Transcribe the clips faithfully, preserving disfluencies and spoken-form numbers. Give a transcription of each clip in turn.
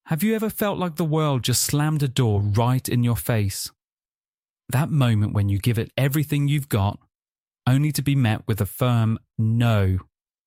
Have you ever felt like the world just slammed a door right in your face? That moment when you give it everything you've got, only to be met with a firm no.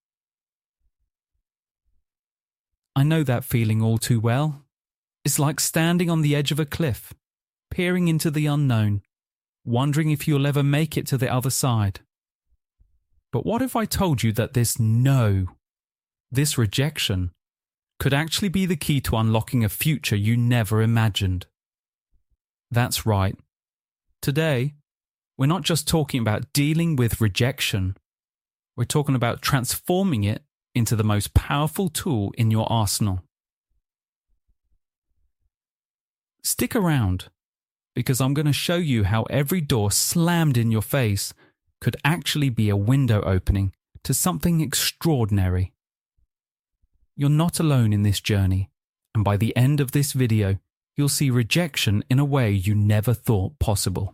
I know that feeling all too well. It's like standing on the edge of a cliff, peering into the unknown, wondering if you'll ever make it to the other side. But what if I told you that this no, this rejection, could actually be the key to unlocking a future you never imagined? That's right. Today, we're not just talking about dealing with rejection. We're talking about transforming it into the most powerful tool in your arsenal. Stick around, because I'm going to show you how every door slammed in your face could actually be a window opening to something extraordinary. You're not alone in this journey, and by the end of this video, you'll see rejection in a way you never thought possible.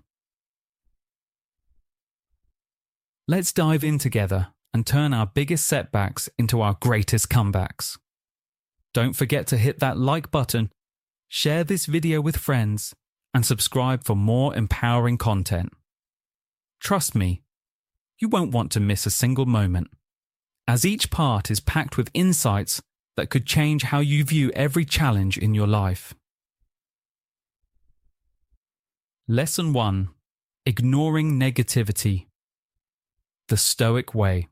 Let's dive in together and turn our biggest setbacks into our greatest comebacks. Don't forget to hit that like button, share this video with friends, and subscribe for more empowering content. Trust me, you won't want to miss a single moment, as each part is packed with insights that could change how you view every challenge in your life. Lesson one. Ignoring negativity. The Stoic Way.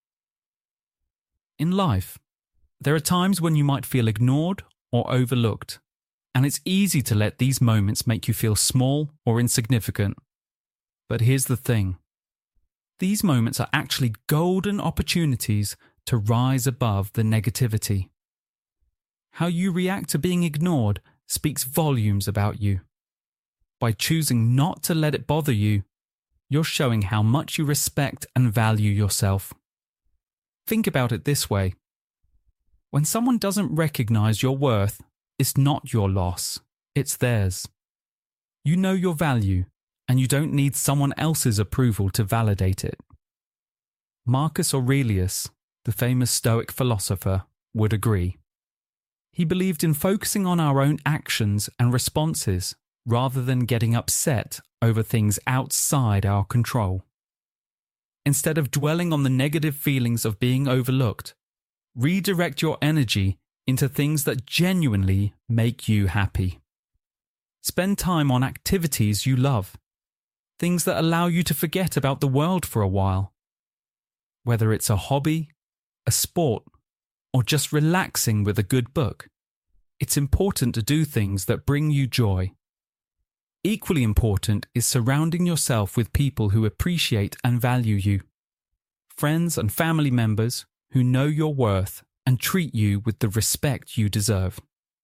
In life, there are times when you might feel ignored or overlooked, and it's easy to let these moments make you feel small or insignificant. But here's the thing. These moments are actually golden opportunities to rise above the negativity. How you react to being ignored speaks volumes about you. By choosing not to let it bother you, you're showing how much you respect and value yourself. Think about it this way. When someone doesn't recognize your worth, it's not your loss, it's theirs. You know your value, and you don't need someone else's approval to validate it. Marcus Aurelius, the famous Stoic philosopher, would agree. He believed in focusing on our own actions and responses rather than getting upset over things outside our control. Instead of dwelling on the negative feelings of being overlooked, redirect your energy into things that genuinely make you happy. Spend time on activities you love, things that allow you to forget about the world for a while. Whether it's a hobby, a sport, or just relaxing with a good book, it's important to do things that bring you joy. Equally important is surrounding yourself with people who appreciate and value you. Friends and family members who know your worth and treat you with the respect you deserve.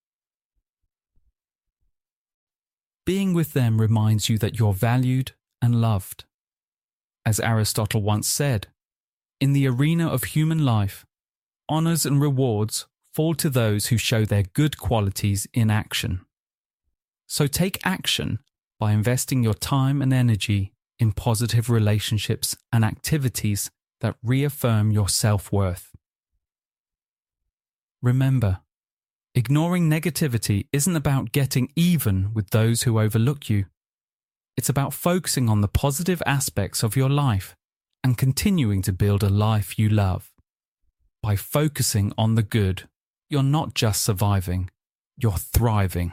Being with them reminds you that you're valued and loved. As Aristotle once said, in the arena of human life, honors and rewards fall to those who show their good qualities in action. So take action by investing your time and energy in positive relationships and activities that reaffirm your self-worth. Remember, ignoring negativity isn't about getting even with those who overlook you. It's about focusing on the positive aspects of your life and continuing to build a life you love. By focusing on the good, you're not just surviving, you're thriving.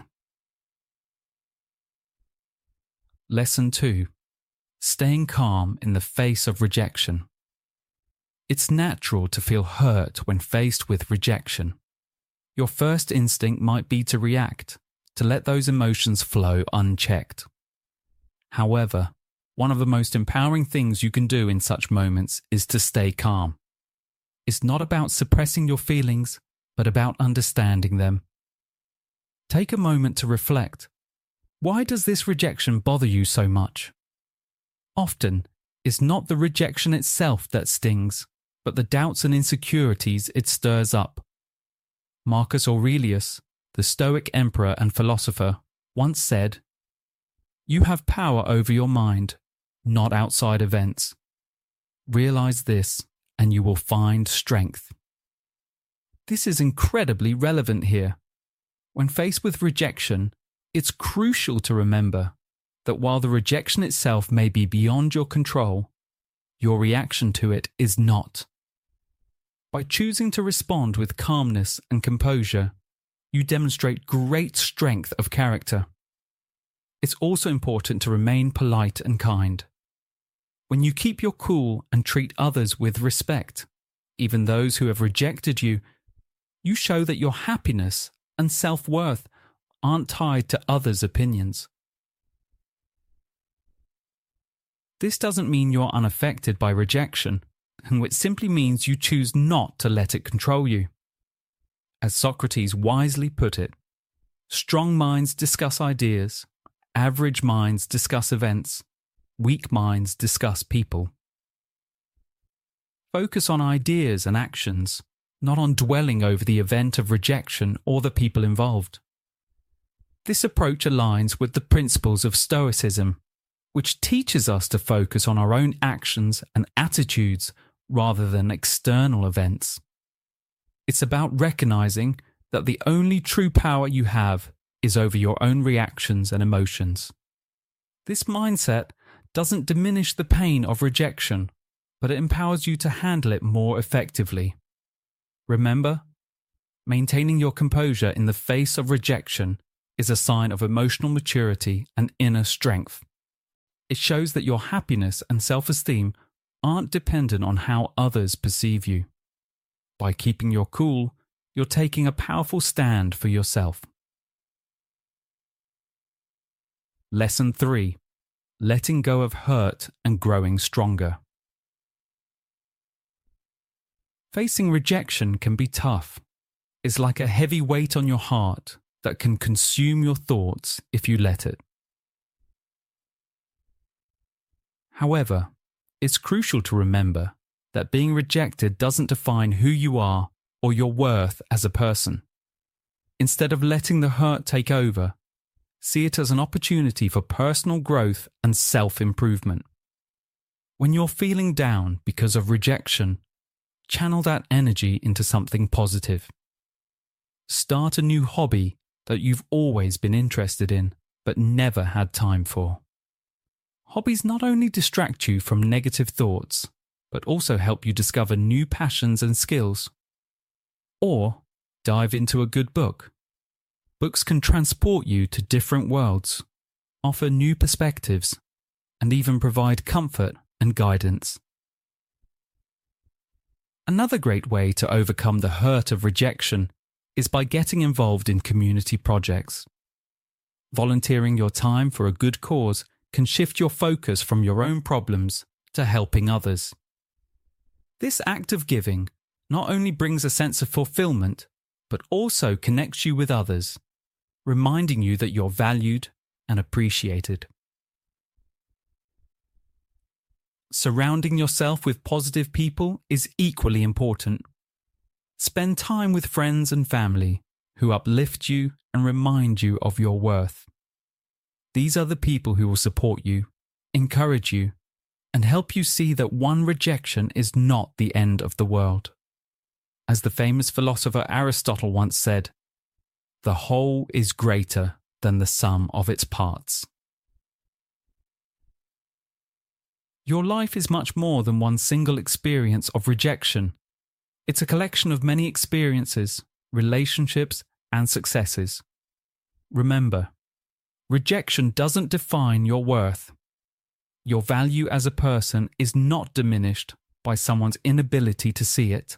Lesson two. Staying calm in the face of rejection. It's natural to feel hurt when faced with rejection. Your first instinct might be to react, to let those emotions flow unchecked. However, one of the most empowering things you can do in such moments is to stay calm. It's not about suppressing your feelings, but about understanding them. Take a moment to reflect. Why does this rejection bother you so much? Often, it's not the rejection itself that stings, but the doubts and insecurities it stirs up. Marcus Aurelius, the Stoic emperor and philosopher, once said, "You have power over your mind, not outside events. Realize this, and you will find strength." This is incredibly relevant here. When faced with rejection, it's crucial to remember that while the rejection itself may be beyond your control, your reaction to it is not. By choosing to respond with calmness and composure, you demonstrate great strength of character. It's also important to remain polite and kind. When you keep your cool and treat others with respect, even those who have rejected you, you show that your happiness and self-worth aren't tied to others' opinions. This doesn't mean you're unaffected by rejection, and it simply means you choose not to let it control you. As Socrates wisely put it, strong minds discuss ideas, average minds discuss events, weak minds discuss people. Focus on ideas and actions, not on dwelling over the event of rejection or the people involved. This approach aligns with the principles of Stoicism, which teaches us to focus on our own actions and attitudes rather than external events. It's about recognizing that the only true power you have is over your own reactions and emotions. This mindset doesn't diminish the pain of rejection, but it empowers you to handle it more effectively. Remember, maintaining your composure in the face of rejection is a sign of emotional maturity and inner strength. It shows that your happiness and self-esteem aren't dependent on how others perceive you. By keeping your cool, you're taking a powerful stand for yourself. Lesson three. Letting go of hurt and growing stronger. Facing rejection can be tough. It's like a heavy weight on your heart that can consume your thoughts if you let it. However, it's crucial to remember that being rejected doesn't define who you are or your worth as a person. Instead of letting the hurt take over, see it as an opportunity for personal growth and self-improvement. When you're feeling down because of rejection, channel that energy into something positive. Start a new hobby that you've always been interested in but never had time for. Hobbies not only distract you from negative thoughts, but also help you discover new passions and skills. Or dive into a good book. Books can transport you to different worlds, offer new perspectives, and even provide comfort and guidance. Another great way to overcome the hurt of rejection is by getting involved in community projects. Volunteering your time for a good cause can shift your focus from your own problems to helping others. This act of giving not only brings a sense of fulfillment, but also connects you with others, reminding you that you're valued and appreciated. Surrounding yourself with positive people is equally important. Spend time with friends and family who uplift you and remind you of your worth. These are the people who will support you, encourage you, and help you see that one rejection is not the end of the world. As the famous philosopher Aristotle once said, "The whole is greater than the sum of its parts." Your life is much more than one single experience of rejection. It's a collection of many experiences, relationships, and successes. Remember, rejection doesn't define your worth. Your value as a person is not diminished by someone's inability to see it.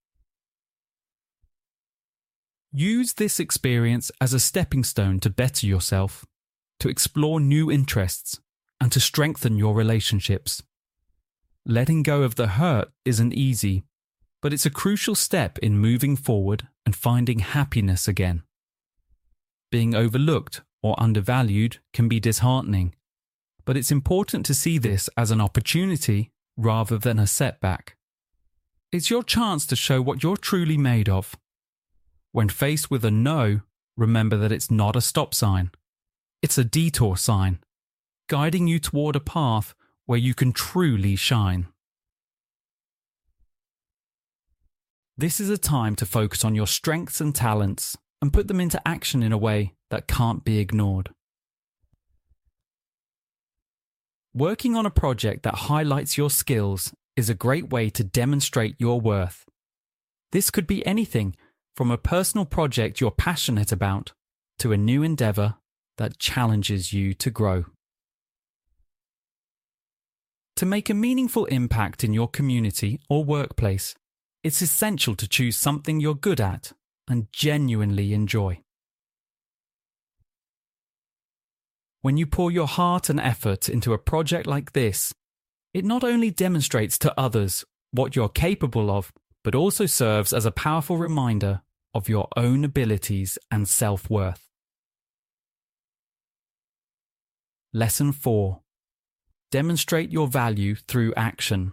Use this experience as a stepping stone to better yourself, to explore new interests, and to strengthen your relationships. Letting go of the hurt isn't easy, but it's a crucial step in moving forward and finding happiness again. Being overlooked or undervalued can be disheartening, but it's important to see this as an opportunity rather than a setback. It's your chance to show what you're truly made of. When faced with a no, remember that it's not a stop sign. It's a detour sign, guiding you toward a path where you can truly shine. This is a time to focus on your strengths and talents and put them into action in a way that can't be ignored. Working on a project that highlights your skills is a great way to demonstrate your worth. This could be anything from a personal project you're passionate about to a new endeavor that challenges you to grow. To make a meaningful impact in your community or workplace, it's essential to choose something you're good at and genuinely enjoy. When you pour your heart and effort into a project like this, it not only demonstrates to others what you're capable of, but also serves as a powerful reminder of your own abilities and self-worth. Lesson four. Demonstrate your value through action.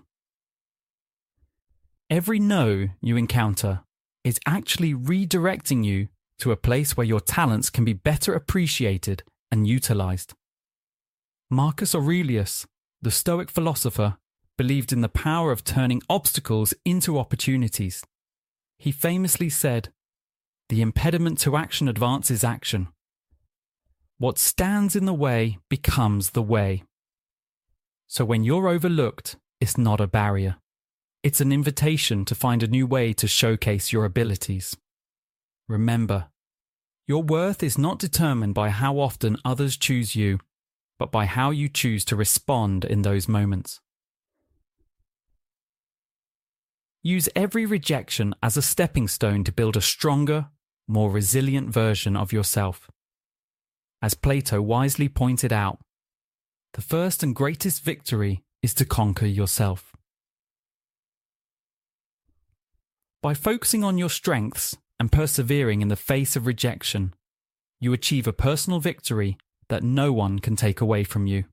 Every no you encounter is actually redirecting you to a place where your talents can be better appreciated and utilized. Marcus Aurelius, the Stoic philosopher, believed in the power of turning obstacles into opportunities. He famously said, "The impediment to action advances action. What stands in the way becomes the way." So when you're overlooked, it's not a barrier. It's an invitation to find a new way to showcase your abilities. Remember, your worth is not determined by how often others choose you, but by how you choose to respond in those moments. Use every rejection as a stepping stone to build a stronger, more resilient version of yourself. As Plato wisely pointed out, the first and greatest victory is to conquer yourself. By focusing on your strengths and persevering in the face of rejection, you achieve a personal victory that no one can take away from you.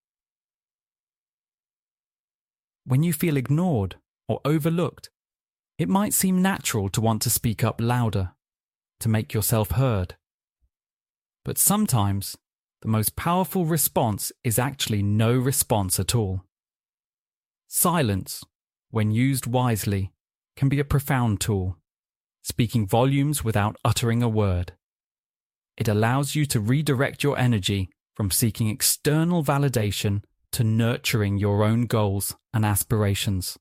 When you feel ignored or overlooked, it might seem natural to want to speak up louder, to make yourself heard. But sometimes, the most powerful response is actually no response at all. Silence, when used wisely, can be a profound tool, speaking volumes without uttering a word. It allows you to redirect your energy from seeking external validation to nurturing your own goals and aspirations.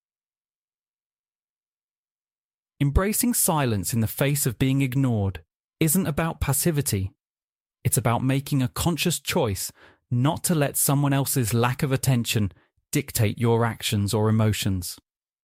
Embracing silence in the face of being ignored isn't about passivity. It's about making a conscious choice not to let someone else's lack of attention dictate your actions or emotions.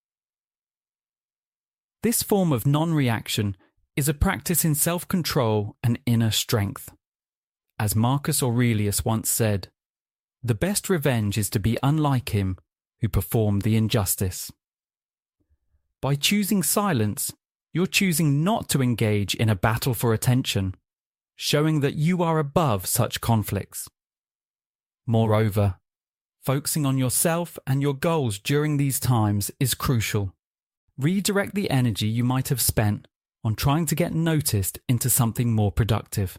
This form of non-reaction is a practice in self-control and inner strength. As Marcus Aurelius once said, "The best revenge is to be unlike him who performed the injustice." By choosing silence, you're choosing not to engage in a battle for attention, showing that you are above such conflicts. Moreover, focusing on yourself and your goals during these times is crucial. Redirect the energy you might have spent on trying to get noticed into something more productive.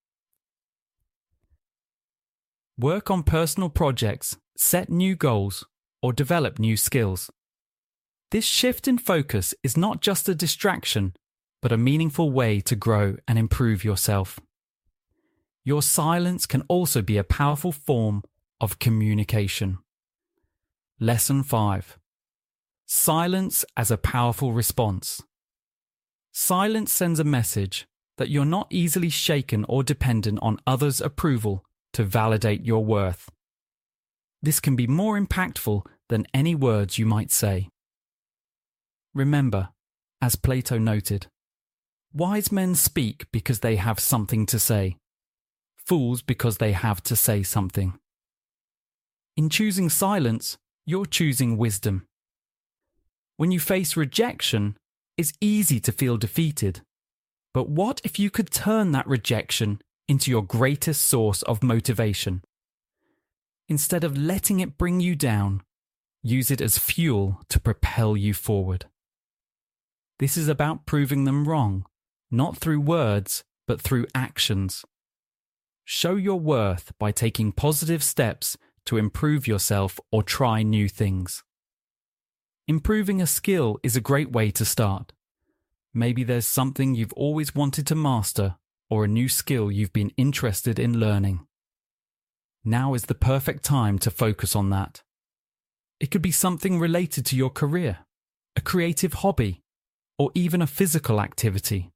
Work on personal projects, set new goals, or develop new skills. This shift in focus is not just a distraction, but a meaningful way to grow and improve yourself. Your silence can also be a powerful form of communication. Lesson five. Silence as a powerful response. Silence sends a message that you're not easily shaken or dependent on others' approval to validate your worth. This can be more impactful than any words you might say. Remember, as Plato noted, wise men speak because they have something to say, fools because they have to say something. In choosing silence, you're choosing wisdom. When you face rejection, it's easy to feel defeated. But what if you could turn that rejection into your greatest source of motivation? Instead of letting it bring you down, use it as fuel to propel you forward. This is about proving them wrong, not through words, but through actions. Show your worth by taking positive steps to improve yourself or try new things. Improving a skill is a great way to start. Maybe there's something you've always wanted to master or a new skill you've been interested in learning. Now is the perfect time to focus on that. It could be something related to your career, a creative hobby, or even a physical activity.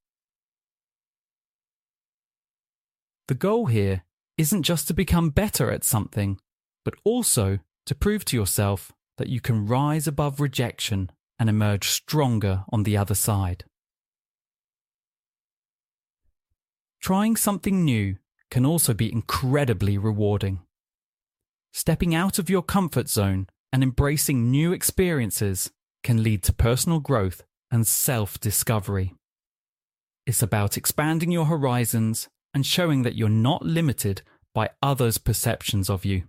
The goal here isn't just to become better at something, but also to prove to yourself that you can rise above rejection and emerge stronger on the other side. Trying something new can also be incredibly rewarding. Stepping out of your comfort zone and embracing new experiences can lead to personal growth and self-discovery. It's about expanding your horizons and showing that you're not limited by others' perceptions of you.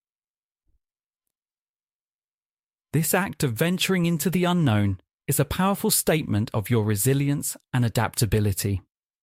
This act of venturing into the unknown is a powerful statement of your resilience and adaptability.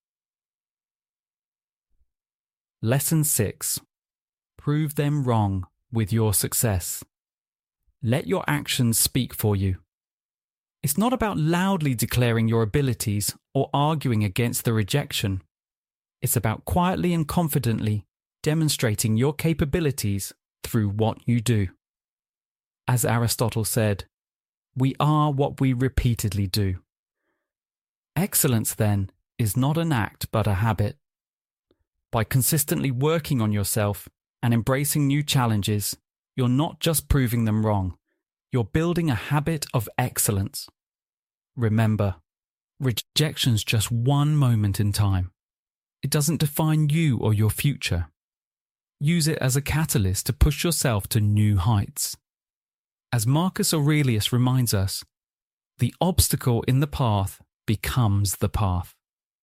Lesson six. Prove them wrong with your success. Let your actions speak for you. It's not about loudly declaring your abilities or arguing against the rejection. It's about quietly and confidently demonstrating your capabilities through what you do. As Aristotle said, we are what we repeatedly do. Excellence, then, is not an act but a habit. By consistently working on yourself and embracing new challenges, you're not just proving them wrong, you're building a habit of excellence. Remember, rejection's just one moment in time. It doesn't define you or your future. Use it as a catalyst to push yourself to new heights. As Marcus Aurelius reminds us, the obstacle in the path becomes the path.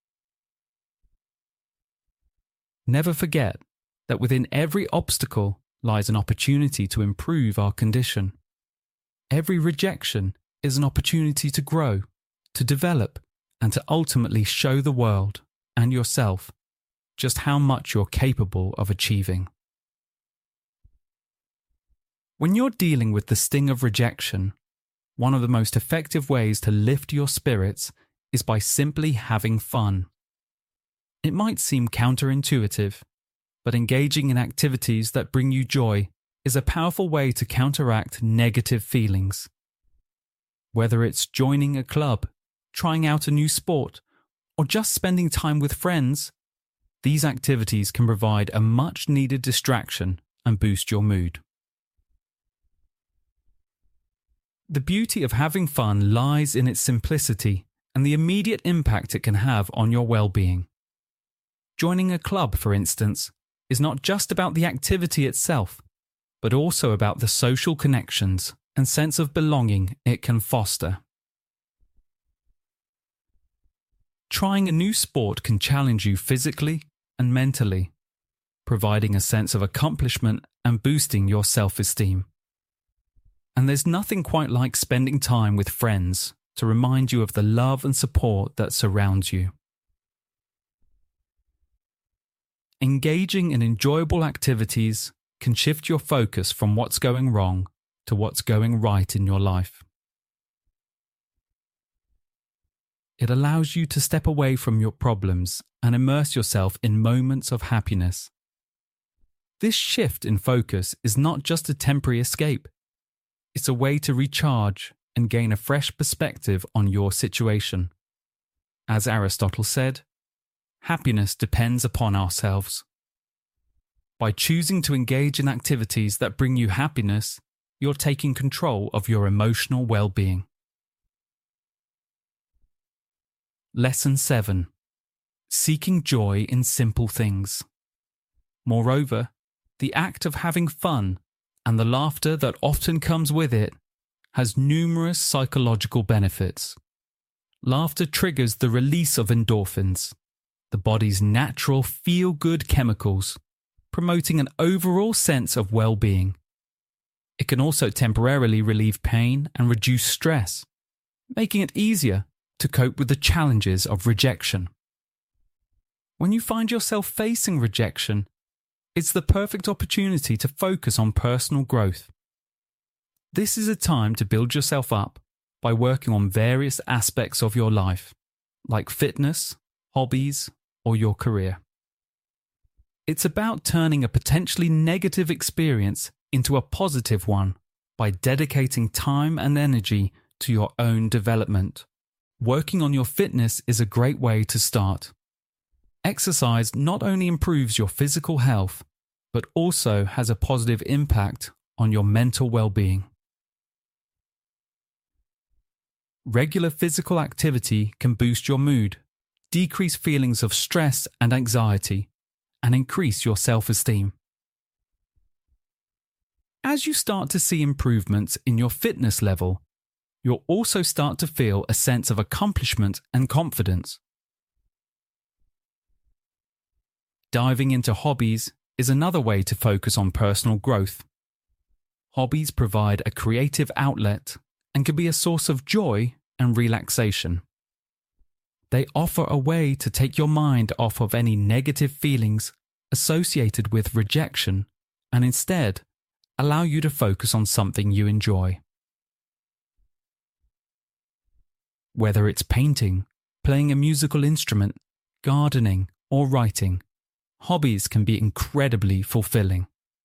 Never forget that within every obstacle lies an opportunity to improve our condition. Every rejection is an opportunity to grow, to develop, and to ultimately show the world and yourself just how much you're capable of achieving. When you're dealing with the sting of rejection, one of the most effective ways to lift your spirits is by simply having fun. It might seem counterintuitive, but engaging in activities that bring you joy is a powerful way to counteract negative feelings. Whether it's joining a club, trying out a new sport, or just spending time with friends, these activities can provide a much-needed distraction and boost your mood. The beauty of having fun lies in its simplicity and the immediate impact it can have on your well-being. Joining a club, for instance, is not just about the activity itself, but also about the social connections and sense of belonging it can foster. Trying a new sport can challenge you physically and mentally, providing a sense of accomplishment and boosting your self-esteem. And there's nothing quite like spending time with friends to remind you of the love and support that surrounds you. Engaging in enjoyable activities can shift your focus from what's going wrong to what's going right in your life. It allows you to step away from your problems and immerse yourself in moments of happiness. This shift in focus is not just a temporary escape. It's a way to recharge and gain a fresh perspective on your situation. As Aristotle said, happiness depends upon ourselves. By choosing to engage in activities that bring you happiness, you're taking control of your emotional well-being. Lesson seven. Seeking joy in simple things. Moreover, the act of having fun and the laughter that often comes with it has numerous psychological benefits. Laughter triggers the release of endorphins, the body's natural feel-good chemicals, promoting an overall sense of well-being. It can also temporarily relieve pain and reduce stress, making it easier to cope with the challenges of rejection. When you find yourself facing rejection, it's the perfect opportunity to focus on personal growth. This is a time to build yourself up by working on various aspects of your life, like fitness, hobbies, or your career. It's about turning a potentially negative experience into a positive one by dedicating time and energy to your own development. Working on your fitness is a great way to start. Exercise not only improves your physical health, but also has a positive impact on your mental well-being. Regular physical activity can boost your mood, decrease feelings of stress and anxiety, and increase your self-esteem. As you start to see improvements in your fitness level, you'll also start to feel a sense of accomplishment and confidence. Diving into hobbies is another way to focus on personal growth. Hobbies provide a creative outlet and can be a source of joy and relaxation. They offer a way to take your mind off of any negative feelings associated with rejection and instead allow you to focus on something you enjoy. Whether it's painting, playing a musical instrument, gardening, or writing, hobbies can be incredibly fulfilling.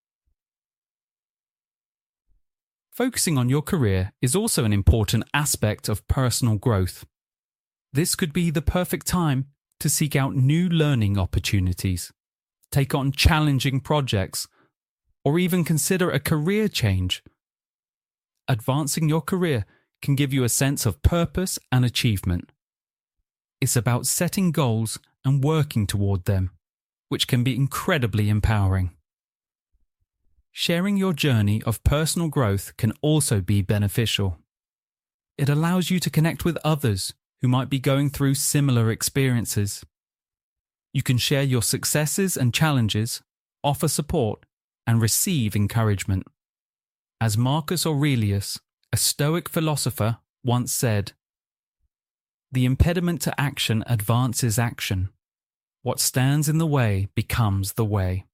Focusing on your career is also an important aspect of personal growth. This could be the perfect time to seek out new learning opportunities, take on challenging projects, or even consider a career change. Advancing your career can give you a sense of purpose and achievement. It's about setting goals and working toward them, which can be incredibly empowering. Sharing your journey of personal growth can also be beneficial. It allows you to connect with others who might be going through similar experiences. You can share your successes and challenges, offer support, and receive encouragement. As Marcus Aurelius, a Stoic philosopher, once said, "The impediment to action advances action. What stands in the way becomes the way."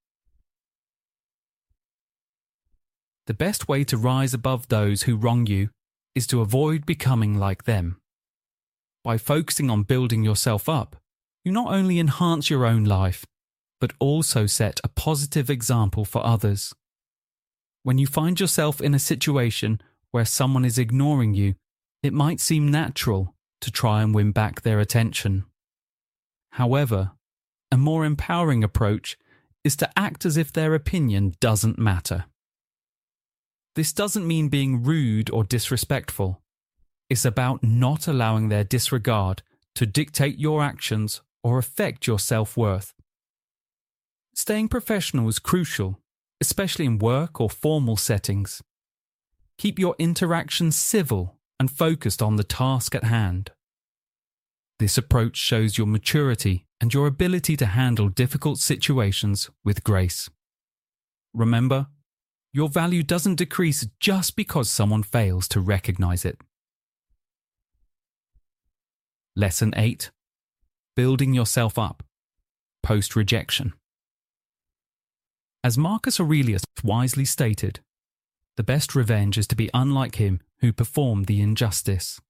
The best way to rise above those who wrong you is to avoid becoming like them. By focusing on building yourself up, you not only enhance your own life, but also set a positive example for others. When you find yourself in a situation where someone is ignoring you, it might seem natural to try and win back their attention. However, a more empowering approach is to act as if their opinion doesn't matter. This doesn't mean being rude or disrespectful. It's about not allowing their disregard to dictate your actions or affect your self-worth. Staying professional is crucial, especially in work or formal settings. Keep your interactions civil and focused on the task at hand. This approach shows your maturity and your ability to handle difficult situations with grace. Remember, your value doesn't decrease just because someone fails to recognize it. Lesson eight. Building yourself up. Post-rejection. As Marcus Aurelius wisely stated, the best revenge is to be unlike him who performed the injustice.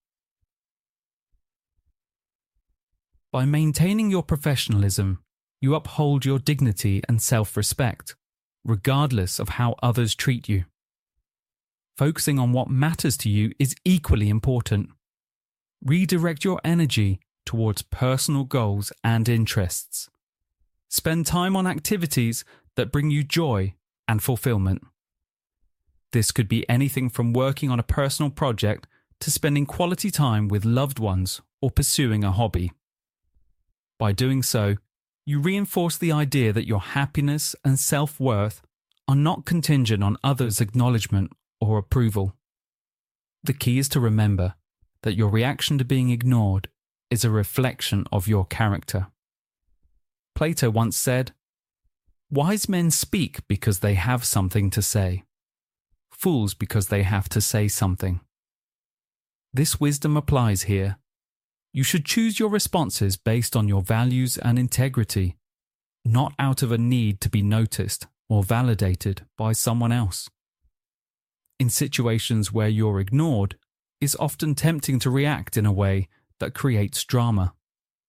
By maintaining your professionalism, you uphold your dignity and self-respect, regardless of how others treat you. Focusing on what matters to you is equally important. Redirect your energy towards personal goals and interests. Spend time on activities that bring you joy and fulfillment. This could be anything from working on a personal project to spending quality time with loved ones or pursuing a hobby. By doing so, you reinforce the idea that your happiness and self-worth are not contingent on others' acknowledgement or approval. The key is to remember that your reaction to being ignored is a reflection of your character. Plato once said, "Wise men speak because they have something to say. Fools because they have to say something." This wisdom applies here. You should choose your responses based on your values and integrity, not out of a need to be noticed or validated by someone else. In situations where you're ignored, it's often tempting to react in a way that creates drama.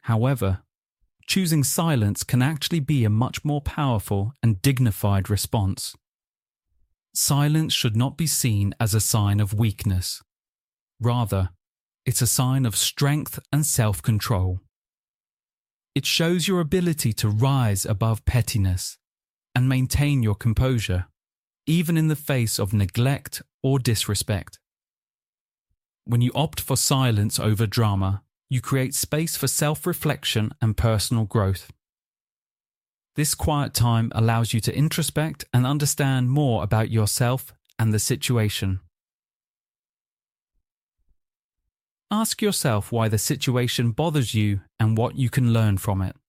However, choosing silence can actually be a much more powerful and dignified response. Silence should not be seen as a sign of weakness. Rather, it's a sign of strength and self-control. It shows your ability to rise above pettiness and maintain your composure, even in the face of neglect or disrespect. When you opt for silence over drama, you create space for self-reflection and personal growth. This quiet time allows you to introspect and understand more about yourself and the situation. Ask yourself why the situation bothers you and what you can learn from it.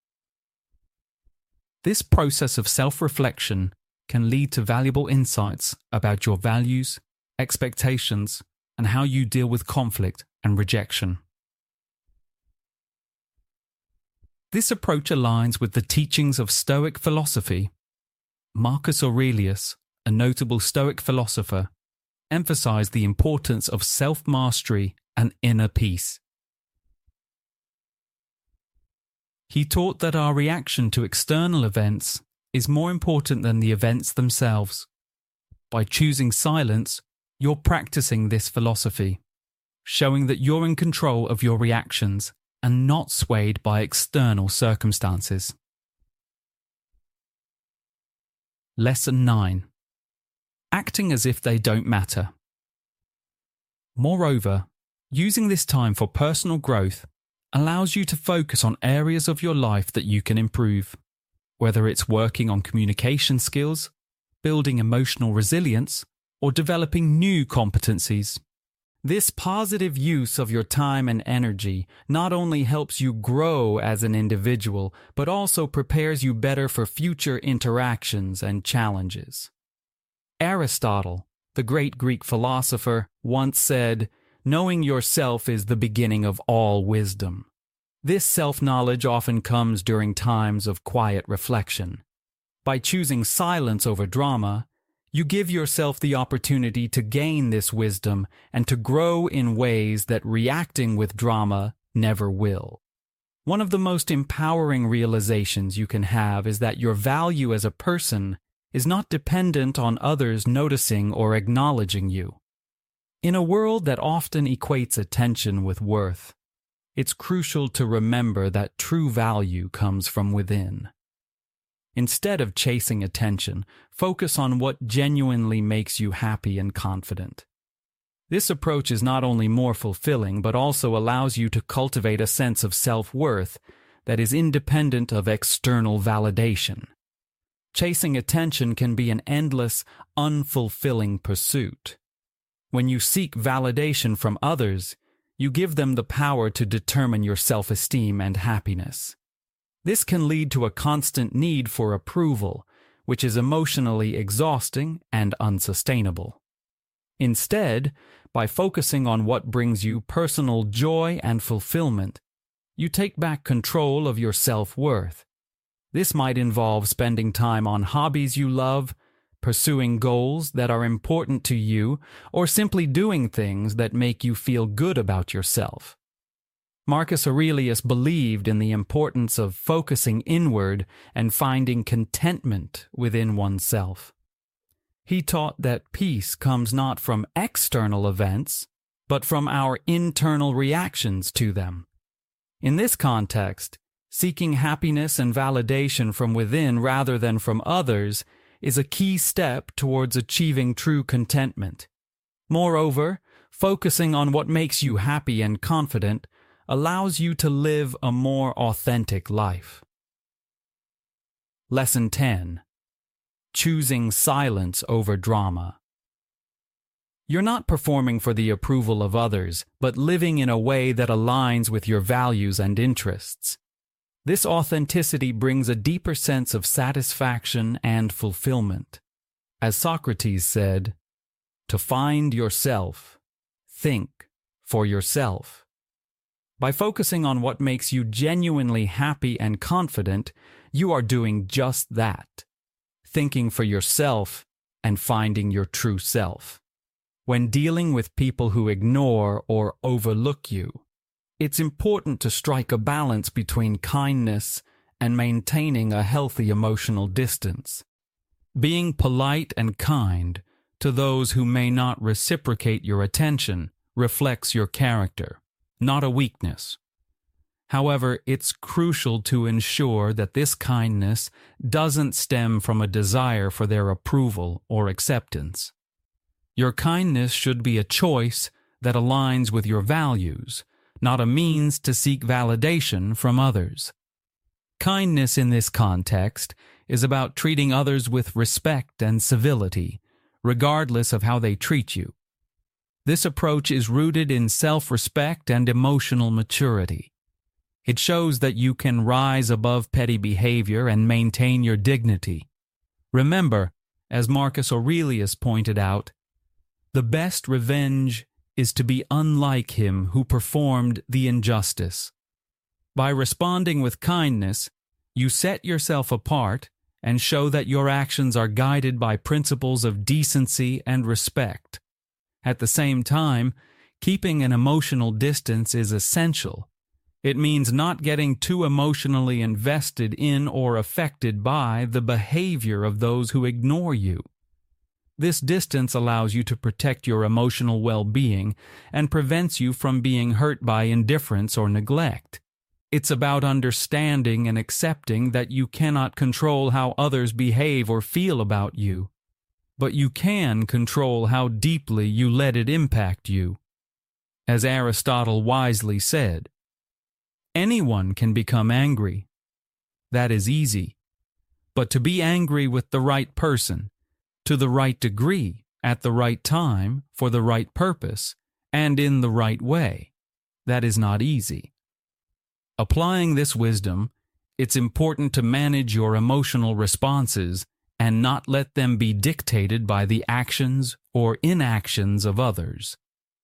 This process of self-reflection can lead to valuable insights about your values, expectations, and how you deal with conflict and rejection. This approach aligns with the teachings of Stoic philosophy. Marcus Aurelius, a notable Stoic philosopher, emphasized the importance of self-mastery and inner peace. He taught that our reaction to external events is more important than the events themselves. By choosing silence, you're practicing this philosophy, showing that you're in control of your reactions and not swayed by external circumstances. Lesson nine. Acting as if they don't matter. Moreover, using this time for personal growth allows you to focus on areas of your life that you can improve, whether it's working on communication skills, building emotional resilience, or developing new competencies. This positive use of your time and energy not only helps you grow as an individual, but also prepares you better for future interactions and challenges. Aristotle, the great Greek philosopher, once said, "Knowing yourself is the beginning of all wisdom." This self-knowledge often comes during times of quiet reflection. By choosing silence over drama, you give yourself the opportunity to gain this wisdom and to grow in ways that reacting with drama never will. One of the most empowering realizations you can have is that your value as a person is not dependent on others noticing or acknowledging you. In a world that often equates attention with worth, it's crucial to remember that true value comes from within. Instead of chasing attention, focus on what genuinely makes you happy and confident. This approach is not only more fulfilling, but also allows you to cultivate a sense of self-worth that is independent of external validation. Chasing attention can be an endless, unfulfilling pursuit. When you seek validation from others, you give them the power to determine your self-esteem and happiness. This can lead to a constant need for approval, which is emotionally exhausting and unsustainable. Instead, by focusing on what brings you personal joy and fulfillment, you take back control of your self-worth. This might involve spending time on hobbies you love, pursuing goals that are important to you, or simply doing things that make you feel good about yourself. Marcus Aurelius believed in the importance of focusing inward and finding contentment within oneself. He taught that peace comes not from external events, but from our internal reactions to them. In this context, seeking happiness and validation from within rather than from others is a key step towards achieving true contentment. Moreover, focusing on what makes you happy and confident allows you to live a more authentic life. Lesson ten. Choosing silence over drama. You're not performing for the approval of others, but living in a way that aligns with your values and interests. This authenticity brings a deeper sense of satisfaction and fulfillment. As Socrates said, "To find yourself, think for yourself." By focusing on what makes you genuinely happy and confident, you are doing just that, thinking for yourself and finding your true self. When dealing with people who ignore or overlook you, it's important to strike a balance between kindness and maintaining a healthy emotional distance. Being polite and kind to those who may not reciprocate your attention reflects your character, not a weakness. However, it's crucial to ensure that this kindness doesn't stem from a desire for their approval or acceptance. Your kindness should be a choice that aligns with your values, not a means to seek validation from others. Kindness in this context is about treating others with respect and civility, regardless of how they treat you. This approach is rooted in self-respect and emotional maturity. It shows that you can rise above petty behavior and maintain your dignity. Remember, as Marcus Aurelius pointed out, the best revenge is to be unlike him who performed the injustice. By responding with kindness, you set yourself apart and show that your actions are guided by principles of decency and respect. At the same time, keeping an emotional distance is essential. It means not getting too emotionally invested in or affected by the behavior of those who ignore you. This distance allows you to protect your emotional well-being and prevents you from being hurt by indifference or neglect. It's about understanding and accepting that you cannot control how others behave or feel about you, but you can control how deeply you let it impact you. As Aristotle wisely said, anyone can become angry. That is easy. But to be angry with the right person, to the right degree, at the right time, for the right purpose, and in the right way, that is not easy. Applying this wisdom, it's important to manage your emotional responses and not let them be dictated by the actions or inactions of others.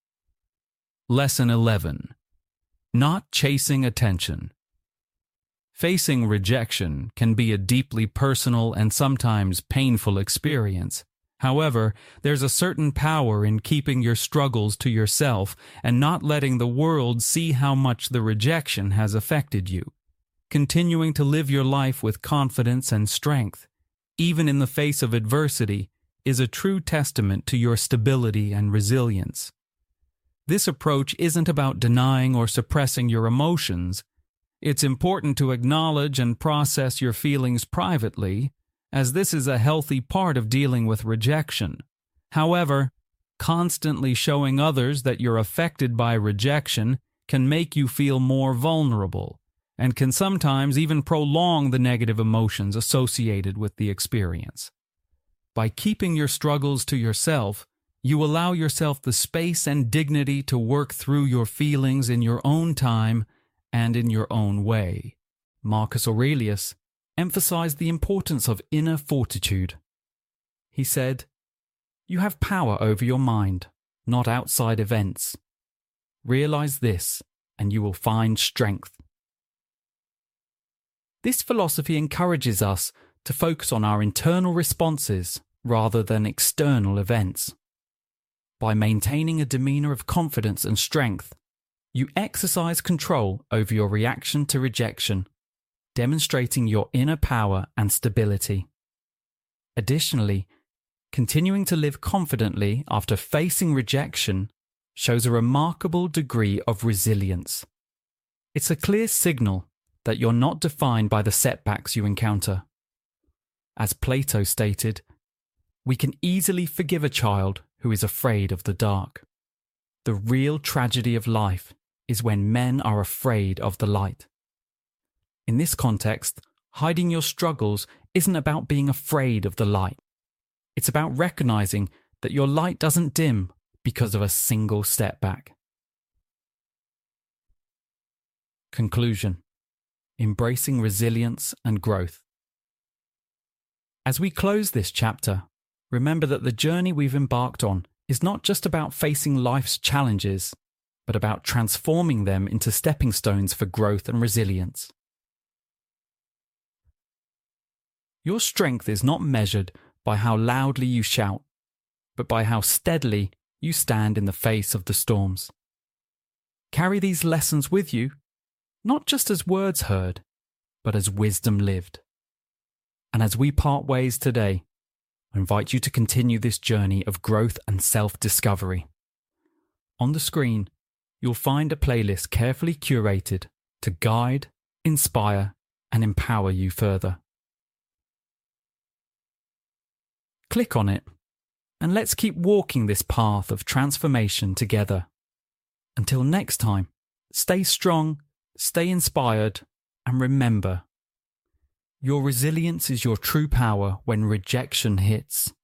Lesson eleven. Not chasing attention. Facing rejection can be a deeply personal and sometimes painful experience. However, there's a certain power in keeping your struggles to yourself and not letting the world see how much the rejection has affected you. Continuing to live your life with confidence and strength, even in the face of adversity, is a true testament to your stability and resilience. This approach isn't about denying or suppressing your emotions. It's important to acknowledge and process your feelings privately, as this is a healthy part of dealing with rejection. However, constantly showing others that you're affected by rejection can make you feel more vulnerable, and can sometimes even prolong the negative emotions associated with the experience. By keeping your struggles to yourself, you allow yourself the space and dignity to work through your feelings in your own time and in your own way. Marcus Aurelius emphasized the importance of inner fortitude. He said, "You have power over your mind, not outside events. Realize this, and you will find strength." This philosophy encourages us to focus on our internal responses rather than external events. By maintaining a demeanor of confidence and strength, you exercise control over your reaction to rejection, demonstrating your inner power and stability. Additionally, continuing to live confidently after facing rejection shows a remarkable degree of resilience. It's a clear signal that you're not defined by the setbacks you encounter. As Plato stated, we can easily forgive a child who is afraid of the dark. The real tragedy of life is when men are afraid of the light. In this context, hiding your struggles isn't about being afraid of the light. It's about recognizing that your light doesn't dim because of a single setback. Conclusion: embracing resilience and growth. As we close this chapter, remember that the journey we've embarked on is not just about facing life's challenges, but about transforming them into stepping stones for growth and resilience. Your strength is not measured by how loudly you shout, but by how steadily you stand in the face of the storms. Carry these lessons with you, not just as words heard, but as wisdom lived. And as we part ways today, I invite you to continue this journey of growth and self-discovery. On the screen, you'll find a playlist carefully curated to guide, inspire, and empower you further. Click on it, and let's keep walking this path of transformation together. Until next time, stay strong, stay inspired, and remember, your resilience is your true power when rejection hits.